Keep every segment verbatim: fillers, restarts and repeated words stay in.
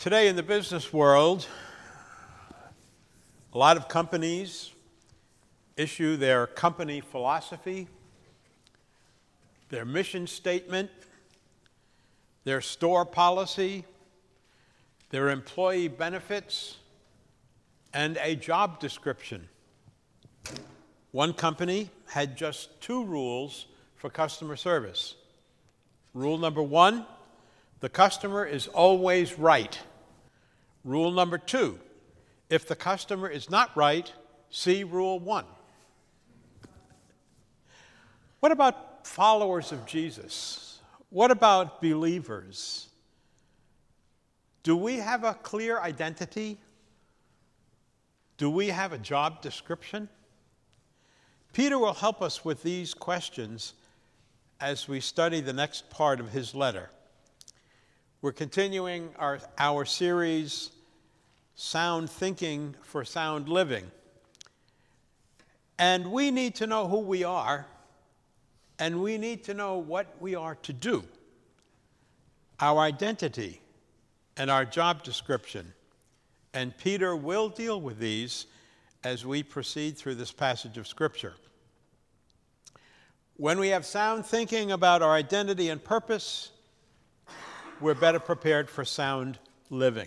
Today in the business world, a lot of companies issue their company philosophy, their mission statement, their store policy, their employee benefits, and a job description. One company had just two rules for customer service. Rule number one, the customer is always right. Rule number two, if the customer is not right, see rule one. What about followers of Jesus? What about believers? Do we have a clear identity? Do we have a job description? Peter will help us with these questions as we study the next part of his letter. We're continuing our, our series, Sound Thinking for Sound Living. And we need to know who we are, and we need to know what we are to do, our identity and our job description. And Peter will deal with these as we proceed through this passage of Scripture. When we have sound thinking about our identity and purpose, we're better prepared for sound living.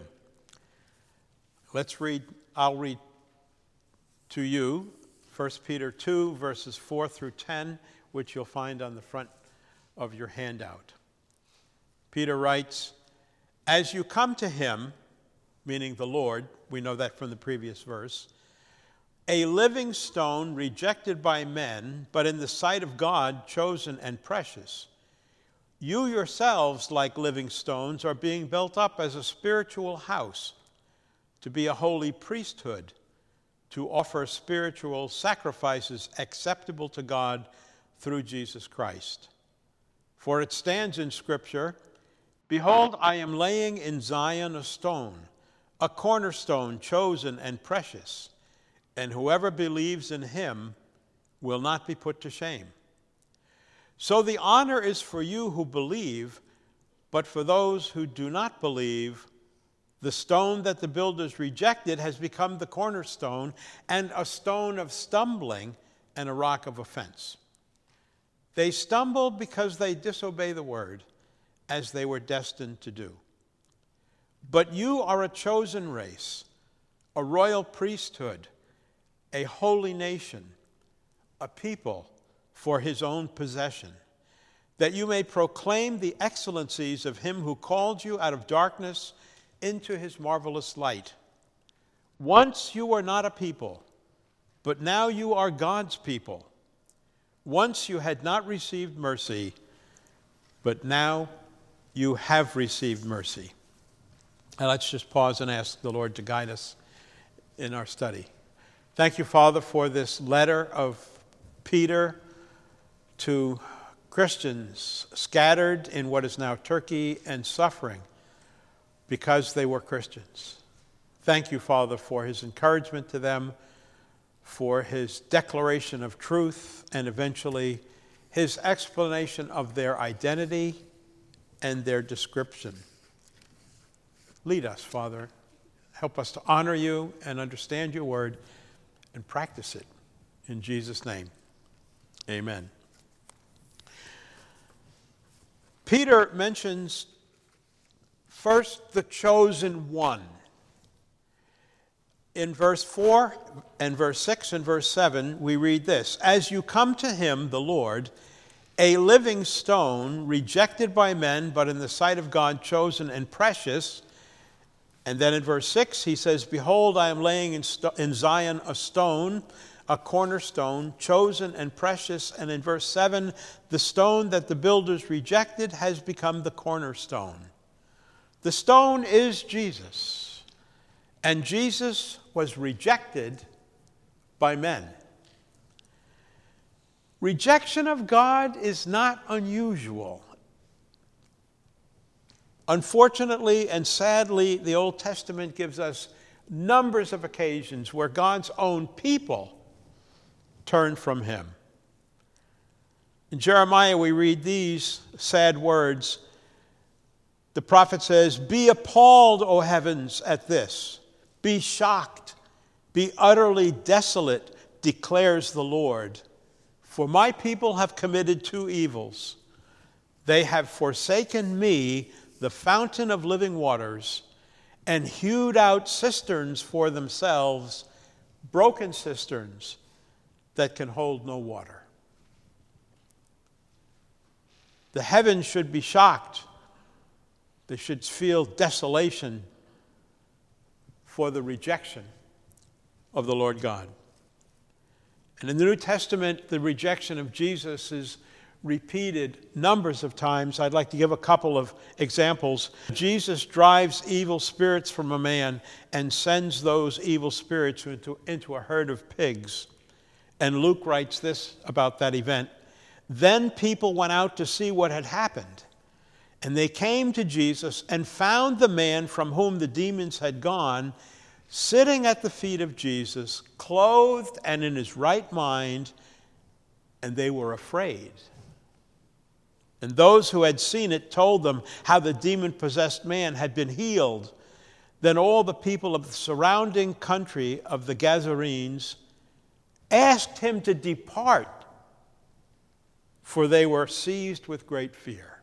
Let's read, I'll read to you First Peter two, verses four through ten, which you'll find on the front of your handout. Peter writes, "As you come to him," meaning the Lord, we know that from the previous verse, "a living stone rejected by men, but in the sight of God chosen and precious. You yourselves, like living stones, are being built up as a spiritual house, to be a holy priesthood, to offer spiritual sacrifices acceptable to God through Jesus Christ. For it stands in Scripture, 'Behold, I am laying in Zion a stone, a cornerstone chosen and precious, and whoever believes in him will not be put to shame.' So the honor is for you who believe, but for those who do not believe, the stone that the builders rejected has become the cornerstone, and a stone of stumbling and a rock of offense. They stumble because they disobey the word, as they were destined to do. But you are a chosen race, a royal priesthood, a holy nation, a people for his own possession, that you may proclaim the excellencies of him who called you out of darkness into his marvelous light. Once you were not a people, but now you are God's people. Once you had not received mercy, but now you have received mercy." Now let's just pause and ask the Lord to guide us in our study. Thank you, Father, for this letter of Peter to Christians scattered in what is now Turkey and suffering because they were Christians. Thank you, Father, for his encouragement to them, for his declaration of truth, and eventually his explanation of their identity and their description. Lead us, Father. Help us to honor you and understand your word and practice it. In Jesus' name, amen. Peter mentions first the chosen one. In verse four and verse six and verse seven, we read this: "As you come to him, the Lord, a living stone, rejected by men, but in the sight of God chosen and precious." And then in verse six, he says, "Behold, I am laying in, st- in Zion a stone, a cornerstone, chosen and precious." And in verse seven, "The stone that the builders rejected has become the cornerstone." The stone is Jesus, and Jesus was rejected by men. Rejection of God is not unusual. Unfortunately and sadly, the Old Testament gives us numbers of occasions where God's own people turn from him. In Jeremiah, we read these sad words: The prophet says, "Be appalled, O heavens, at this. Be shocked. Be utterly desolate, declares the Lord. For my people have committed two evils. They have forsaken me, the fountain of living waters, and hewed out cisterns for themselves, broken cisterns that can hold no water." The heavens should be shocked. They should feel desolation for the rejection of the Lord God. And in the New Testament, the rejection of Jesus is repeated numbers of times. I'd like to give a couple of examples. Jesus drives evil spirits from a man and sends those evil spirits into, into a herd of pigs. And Luke writes this about that event. "Then people went out to see what had happened. And they came to Jesus and found the man from whom the demons had gone sitting at the feet of Jesus, clothed and in his right mind, and they were afraid. And those who had seen it told them how the demon-possessed man had been healed. Then all the people of the surrounding country of the Gadarenes asked him to depart, for they were seized with great fear.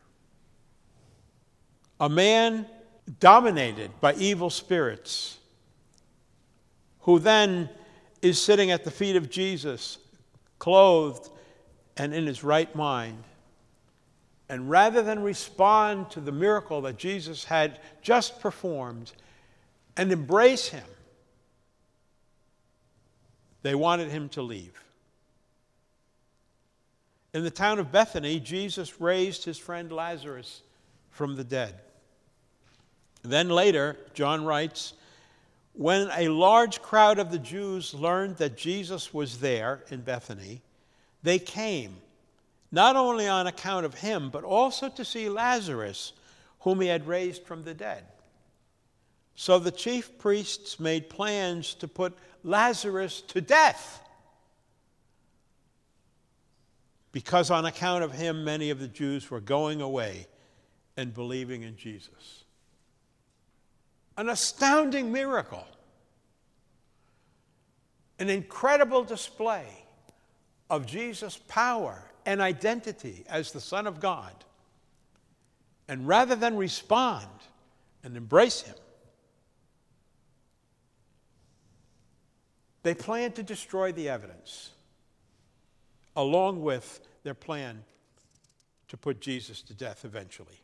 A man dominated by evil spirits, who then is sitting at the feet of Jesus, clothed and in his right mind. And rather than respond to the miracle that Jesus had just performed and embrace him, they wanted him to leave. In the town of Bethany, Jesus raised his friend Lazarus from the dead. Then later, John writes, when a large crowd of the Jews learned that Jesus was there in Bethany, they came, not only on account of him, but also to see Lazarus, whom he had raised from the dead. So the chief priests made plans to put Lazarus to death, because on account of him, many of the Jews were going away and believing in Jesus. An astounding miracle, an incredible display of Jesus' power and identity as the Son of God. And rather than respond and embrace him, they planned to destroy the evidence, along with their plan to put Jesus to death eventually.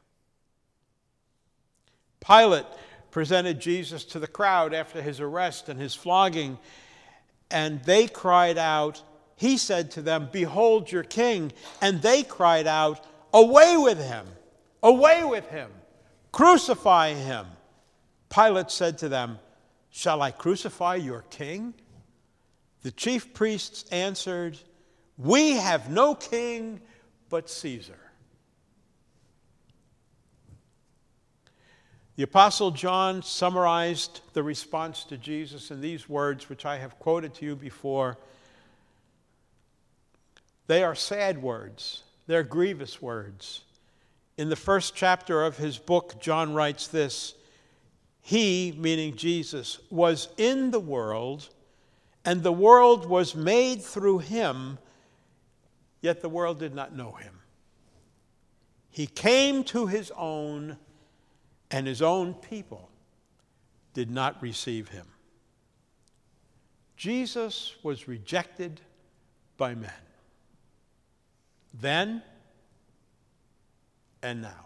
Pilate presented Jesus to the crowd after his arrest and his flogging, and they cried out, he said to them, "Behold your king." And they cried out, "Away with him! Away with him! Crucify him!" Pilate said to them, "Shall I crucify your king?" The chief priests answered, "We have no king but Caesar." The Apostle John summarized the response to Jesus in these words, which I have quoted to you before. They are sad words. They're grievous words. In the first chapter of his book, John writes this, "He," meaning Jesus, "was in the world, and the world was made through him, yet the world did not know him. He came to his own, and his own people did not receive him." Jesus was rejected by men, then and now.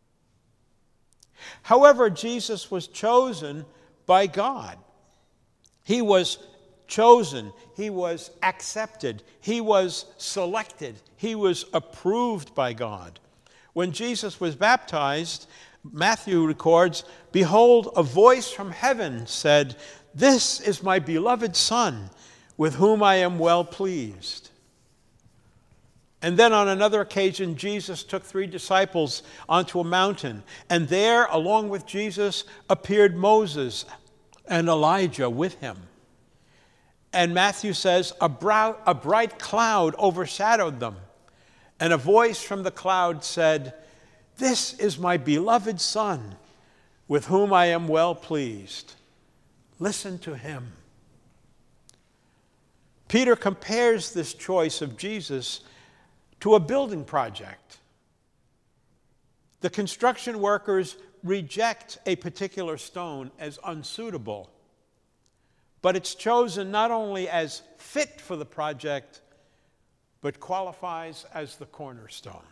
However, Jesus was chosen by God. He was chosen. He was accepted. He was selected. He was approved by God. When Jesus was baptized, Matthew records, "Behold, a voice from heaven said, 'This is my beloved Son, with whom I am well pleased.'" And then on another occasion, Jesus took three disciples onto a mountain, and there, along with Jesus, appeared Moses and Elijah with him. And Matthew says, a, brow, a bright cloud overshadowed them, and a voice from the cloud said, "This is my beloved Son, with whom I am well pleased. Listen to him." Peter compares this choice of Jesus to a building project. The construction workers reject a particular stone as unsuitable, but it's chosen not only as fit for the project, but qualifies as the cornerstone.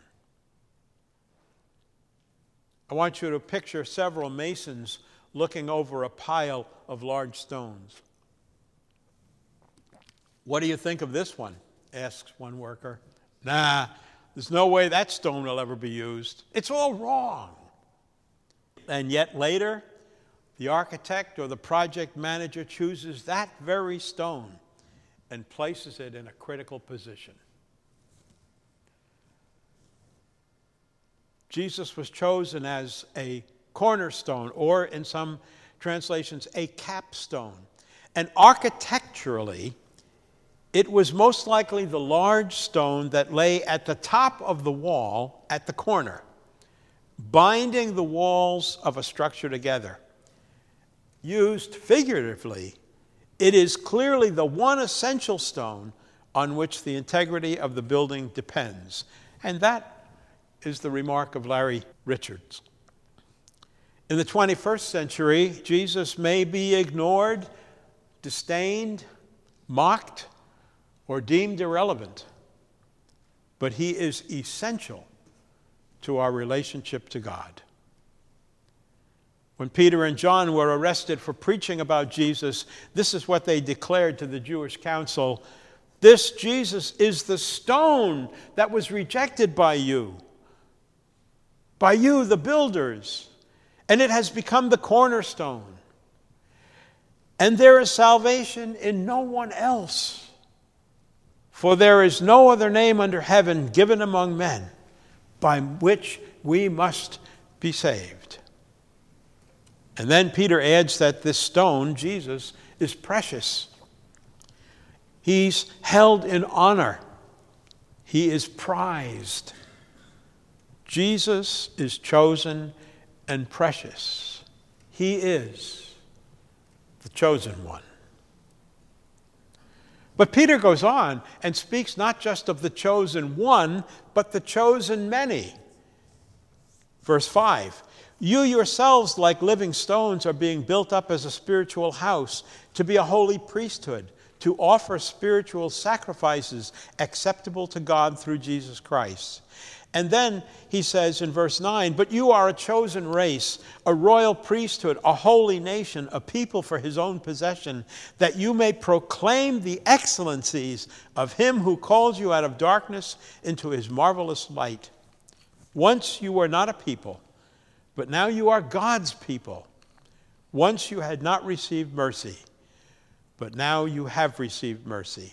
I want you to picture several masons looking over a pile of large stones. "What do you think of this one?" asks one worker. "Nah, there's no way that stone will ever be used. It's all wrong." And yet later, the architect or the project manager chooses that very stone and places it in a critical position. Jesus was chosen as a cornerstone, or in some translations, a capstone. And architecturally, it was most likely the large stone that lay at the top of the wall at the corner, binding the walls of a structure together. Used figuratively, it is clearly the one essential stone on which the integrity of the building depends. And that is the remark of Larry Richards. In the twenty-first century, Jesus may be ignored, disdained, mocked, or deemed irrelevant, but he is essential to our relationship to God. When Peter and John were arrested for preaching about Jesus, this is what they declared to the Jewish council: "This Jesus is the stone that was rejected by you, by you, the builders, and it has become the cornerstone. And there is salvation in no one else. For there is no other name under heaven given among men by which we must be saved." And then Peter adds that this stone, Jesus, is precious. He's held in honor. He is prized. Jesus is chosen and precious. He is the chosen one. But Peter goes on and speaks not just of the chosen one, but the chosen many. Verse five, "You yourselves, like living stones, are being built up as a spiritual house, to be a holy priesthood, to offer spiritual sacrifices acceptable to God through Jesus Christ." And then he says in verse nine, "But you are a chosen race, a royal priesthood, a holy nation, a people for his own possession, that you may proclaim the excellencies of him who calls you out of darkness into his marvelous light. Once you were not a people, but now you are God's people. Once you had not received mercy, but now you have received mercy."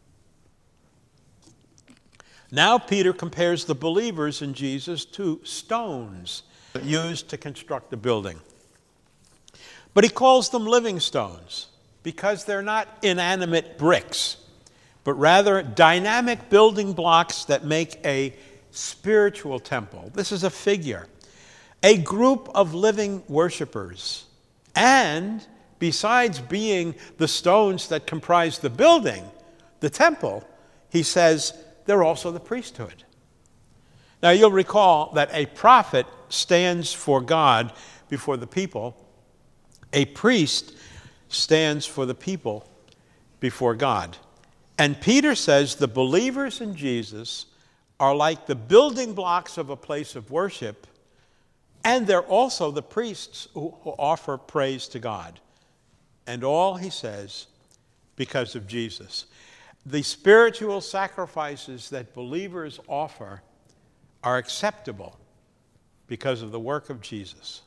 Now Peter compares the believers in Jesus to stones used to construct a building. But he calls them living stones because they're not inanimate bricks, but rather dynamic building blocks that make a spiritual temple. This is a figure, a group of living worshipers. And besides being the stones that comprise the building, the temple, he says, they're also the priesthood. Now, you'll recall that a prophet stands for God before the people. A priest stands for the people before God. And Peter says the believers in Jesus are like the building blocks of a place of worship, and they're also the priests who offer praise to God. And all, he says, because of Jesus. The spiritual sacrifices that believers offer are acceptable because of the work of Jesus.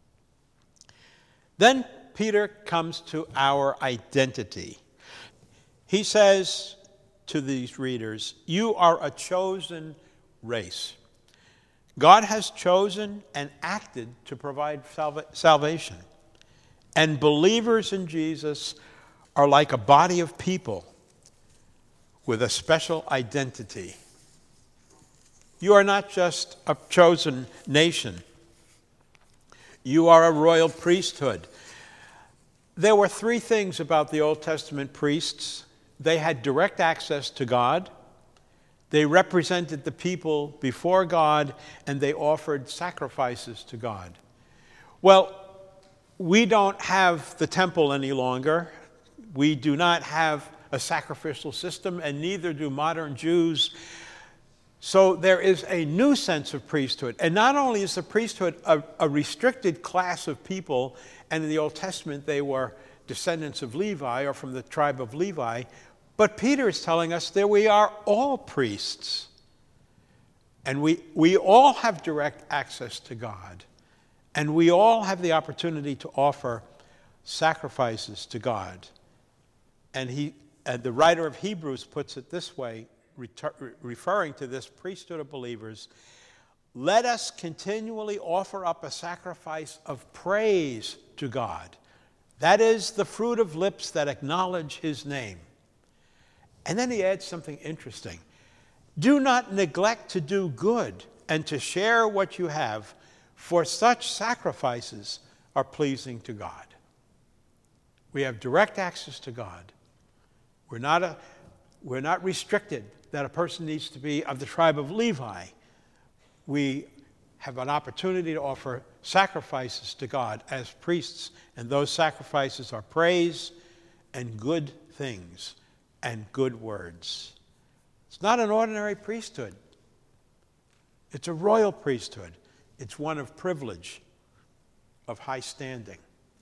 Then Peter comes to our identity. He says to these readers, "You are a chosen race." God has chosen and acted to provide salva- salvation. And believers in Jesus are like a body of people with a special identity. You are not just a chosen nation. You are a royal priesthood. There were three things about the Old Testament priests. They had direct access to God. They represented the people before God, and they offered sacrifices to God. Well, we don't have the temple any longer. We do not have a sacrificial system, and neither do modern Jews. So there is a new sense of priesthood. And not only is the priesthood a, a restricted class of people, and in the Old Testament they were descendants of Levi or from the tribe of Levi, but Peter is telling us that we are all priests. And we, we all have direct access to God. And we all have the opportunity to offer sacrifices to God. And he, and the writer of Hebrews puts it this way, retur- referring to this priesthood of believers: let us continually offer up a sacrifice of praise to God. That is the fruit of lips that acknowledge his name. And then he adds something interesting. Do not neglect to do good and to share what you have, for such sacrifices are pleasing to God. We have direct access to God. We're not, a, we're not restricted that a person needs to be of the tribe of Levi. We have an opportunity to offer sacrifices to God as priests, and those sacrifices are praise and good things and good words. It's not an ordinary priesthood. It's a royal priesthood. It's one of privilege, of high standing.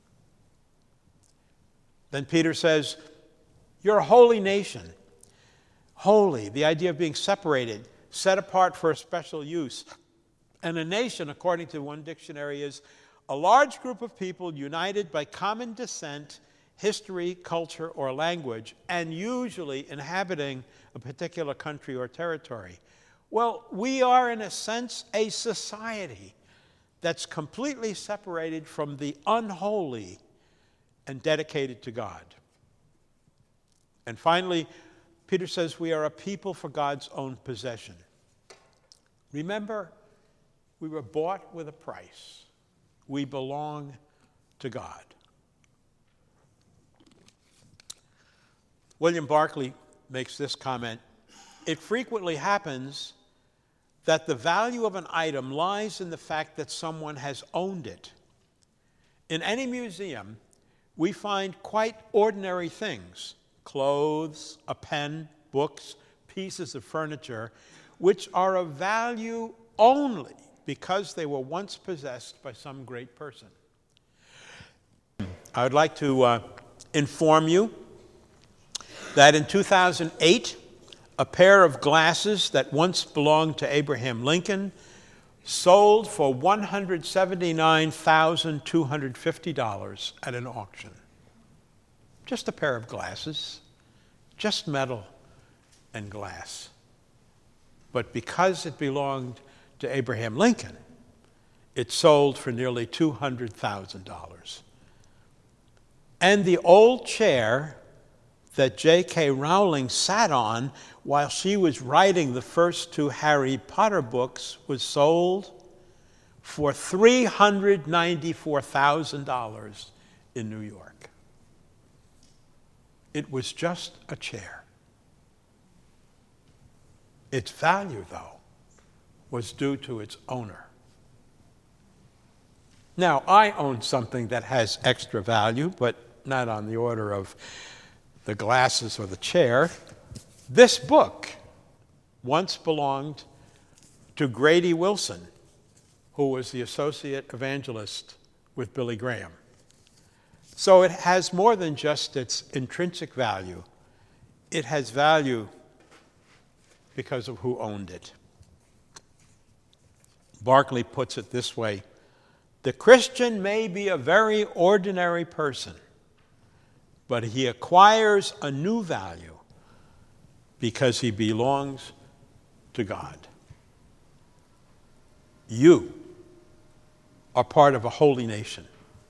Then Peter says, you're a holy nation. Holy, the idea of being separated, set apart for a special use. And a nation, according to one dictionary, is a large group of people united by common descent, history, culture, or language, and usually inhabiting a particular country or territory. Well, we are, in a sense, a society that's completely separated from the unholy and dedicated to God. And finally, Peter says we are a people for God's own possession. Remember, we were bought with a price. We belong to God. William Barclay makes this comment: it frequently happens that the value of an item lies in the fact that someone has owned it. In any museum, we find quite ordinary things: clothes, a pen, books, pieces of furniture, which are of value only because they were once possessed by some great person. I would like to uh, inform you that in two thousand eight, a pair of glasses that once belonged to Abraham Lincoln sold for one hundred seventy-nine thousand two hundred fifty dollars at an auction. Just a pair of glasses, just metal and glass. But because it belonged to Abraham Lincoln, it sold for nearly two hundred thousand dollars. And the old chair that J K Rowling sat on while she was writing the first two Harry Potter books was sold for three hundred ninety-four thousand dollars in New York. It was just a chair. Its value, though, was due to its owner. Now, I own something that has extra value, but not on the order of the glasses or the chair. This book once belonged to Grady Wilson, who was the associate evangelist with Billy Graham. So it has more than just its intrinsic value. It has value because of who owned it. Barclay puts it this way: the Christian may be a very ordinary person, but he acquires a new value because he belongs to God. You are part of a holy nation,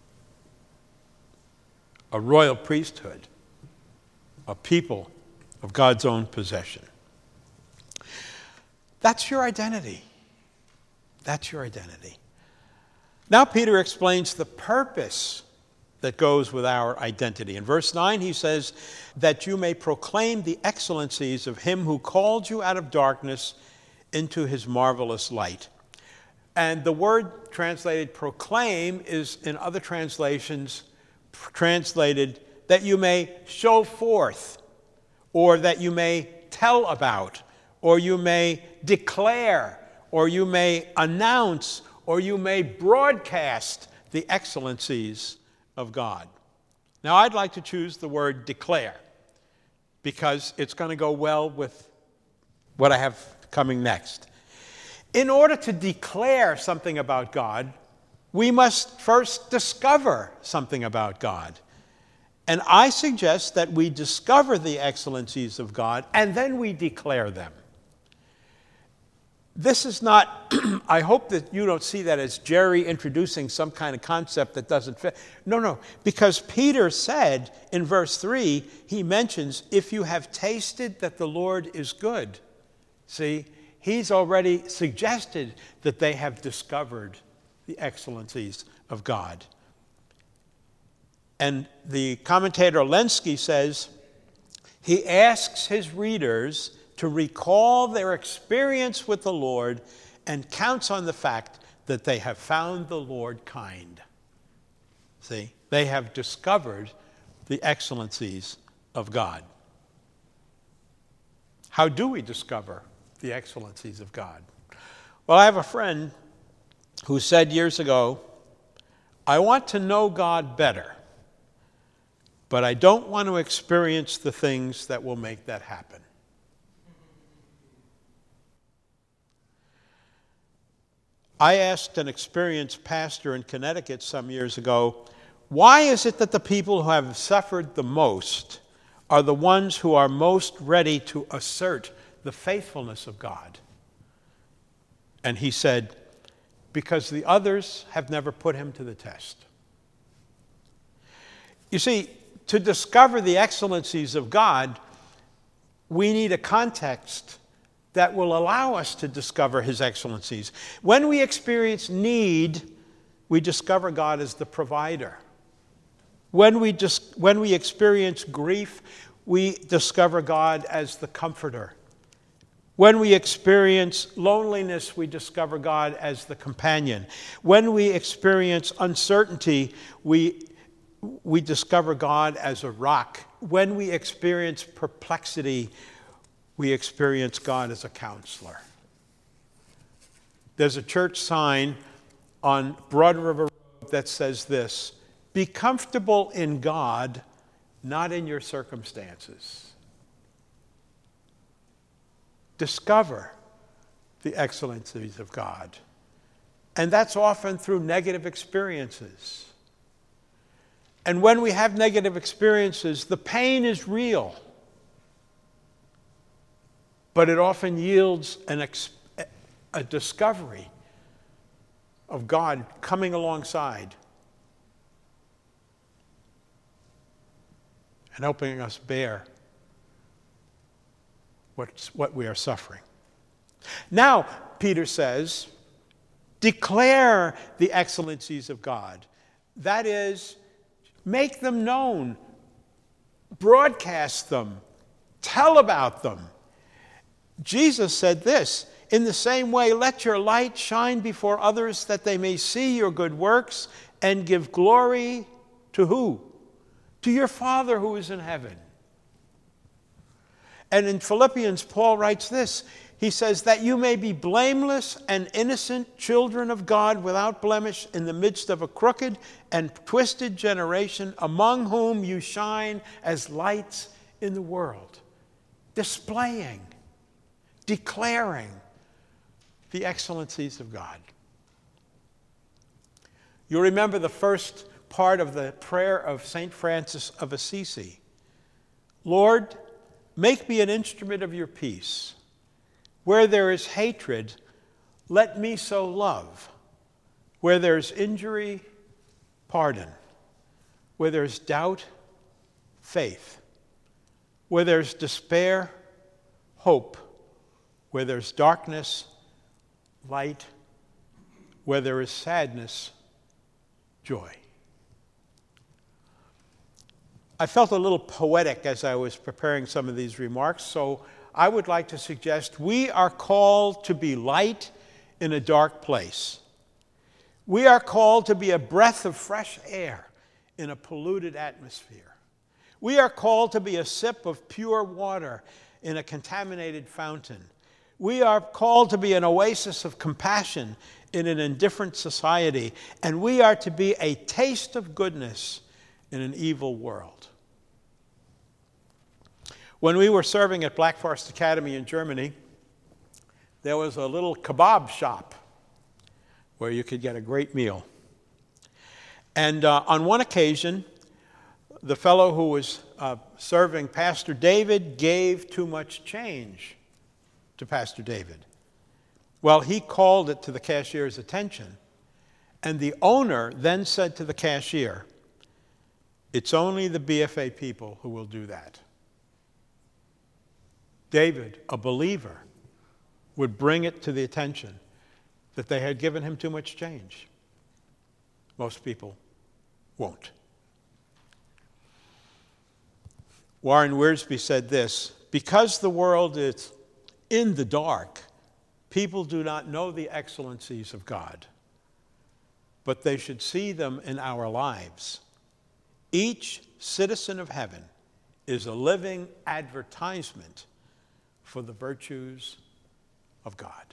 a royal priesthood, a people of God's own possession. That's your identity. That's your identity. Now Peter explains the purpose that goes with our identity. In verse nine, he says, that you may proclaim the excellencies of him who called you out of darkness into his marvelous light. And the word translated proclaim is in other translations translated that you may show forth, or that you may tell about, or you may declare, or you may announce, or you may broadcast the excellencies of God. Now, I'd like to choose the word declare because it's going to go well with what I have coming next. In order to declare something about God, we must first discover something about God. And I suggest that we discover the excellencies of God and then we declare them. This is not, I hope that you don't see that as Jerry introducing some kind of concept that doesn't fit. No, no, because Peter said in verse three, he mentions, if you have tasted that the Lord is good. See, he's already suggested that they have discovered the excellencies of God. And the commentator Lenski says, he asks his readers to recall their experience with the Lord and counts on the fact that they have found the Lord kind. See, they have discovered the excellencies of God. How do we discover the excellencies of God? Well, I have a friend who said years ago, I want to know God better, but I don't want to experience the things that will make that happen. I asked an experienced pastor in Connecticut some years ago, why is it that the people who have suffered the most are the ones who are most ready to assert the faithfulness of God? And he said, because the others have never put him to the test. You see, to discover the excellencies of God, we need a context that will allow us to discover his excellencies. When we experience need, we discover God as the provider. When we, dis- when we experience grief, we discover God as the comforter. When we experience loneliness, we discover God as the companion. When we experience uncertainty, we, we discover God as a rock. When we experience perplexity, we experience God as a counselor. There's a church sign on Broad River Road that says this, be comfortable in God, not in your circumstances. Discover the excellencies of God. And that's often through negative experiences. And when we have negative experiences, the pain is real. But it often yields an ex- a discovery of God coming alongside and helping us bear what's, what we are suffering. Now, Peter says, declare the excellencies of God. That is, make them known, broadcast them, tell about them. Jesus said this, in the same way, let your light shine before others that they may see your good works and give glory to who? To your Father who is in heaven. And in Philippians, Paul writes this. He says that you may be blameless and innocent children of God without blemish in the midst of a crooked and twisted generation among whom you shine as lights in the world, displaying, declaring the excellencies of God. You remember the first part of the prayer of Saint Francis of Assisi. Lord, make me an instrument of your peace. Where there is hatred, let me sow love. Where there is injury, pardon. Where there is doubt, faith. Where there is despair, hope. Where there's darkness, light Where there is sadness, joy. I felt a little poetic as I was preparing some of these remarks, so I would like to suggest we are called to be light in a dark place. We are called to be a breath of fresh air in a polluted atmosphere. We are called to be a sip of pure water in a contaminated fountain. We are called to be an oasis of compassion in an indifferent society. And we are to be a taste of goodness in an evil world. When we were serving at Black Forest Academy in Germany, there was a little kebab shop where you could get a great meal. And uh, on one occasion, the fellow who was uh, serving Pastor David gave too much change to Pastor David. Well, he called it to the cashier's attention, and the owner then said to the cashier, "It's only the B F A people who will do that." David, a believer, would bring it to the attention that they had given him too much change. Most people won't. Warren Wiersbe said this, "Because the world is in the dark, people do not know the excellencies of God, but they should see them in our lives. Each citizen of heaven is a living advertisement for the virtues of God."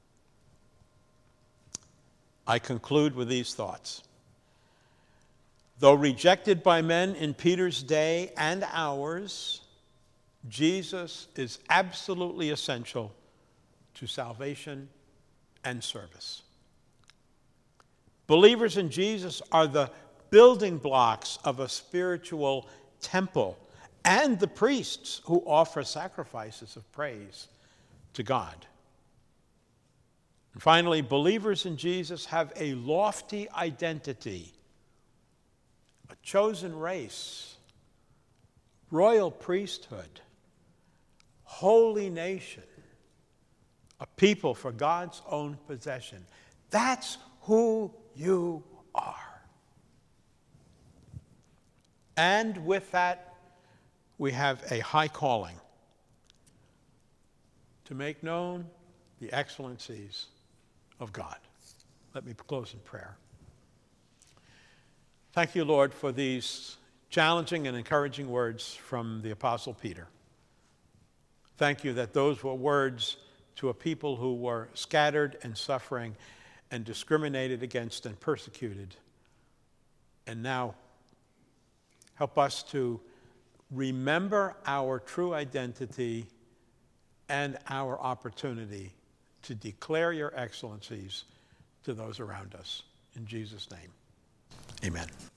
I conclude with these thoughts. Though rejected by men in Peter's day and ours, Jesus is absolutely essential to salvation and service. Believers in Jesus are the building blocks of a spiritual temple and the priests who offer sacrifices of praise to God. And finally, believers in Jesus have a lofty identity, a chosen race, royal priesthood, holy nation, a people for God's own possession. That's who you are. And with that, we have a high calling to make known the excellencies of God. Let me close in prayer. Thank you, Lord, for these challenging and encouraging words from the Apostle Peter. Thank you that those were words to a people who were scattered and suffering and discriminated against and persecuted. And now, help us to remember our true identity and our opportunity to declare your excellencies to those around us. In Jesus' name, amen.